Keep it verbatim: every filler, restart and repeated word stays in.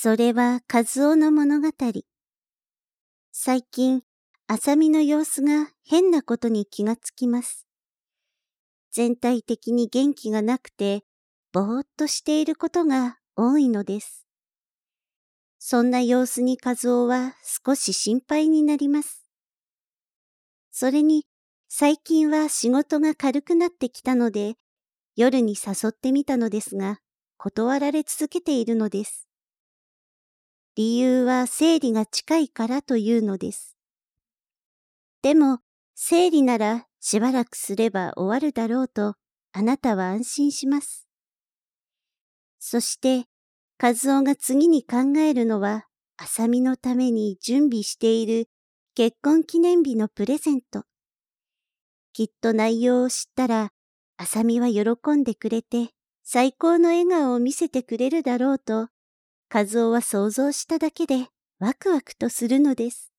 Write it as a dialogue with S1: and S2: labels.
S1: それは和夫の物語。最近、麻美の様子が変なことに気がつきます。全体的に元気がなくて、ぼーっとしていることが多いのです。そんな様子に和夫は少し心配になります。それに、最近は仕事が軽くなってきたので、夜に誘ってみたのですが、断られ続けているのです。理由は生理が近いからというのです。でも、生理ならしばらくすれば終わるだろうと、あなたは安心します。そして、和夫が次に考えるのは、麻美のために準備している結婚記念日のプレゼント。きっと内容を知ったら、麻美は喜んでくれて、最高の笑顔を見せてくれるだろうと、和夫は想像しただけでワクワクとするのです。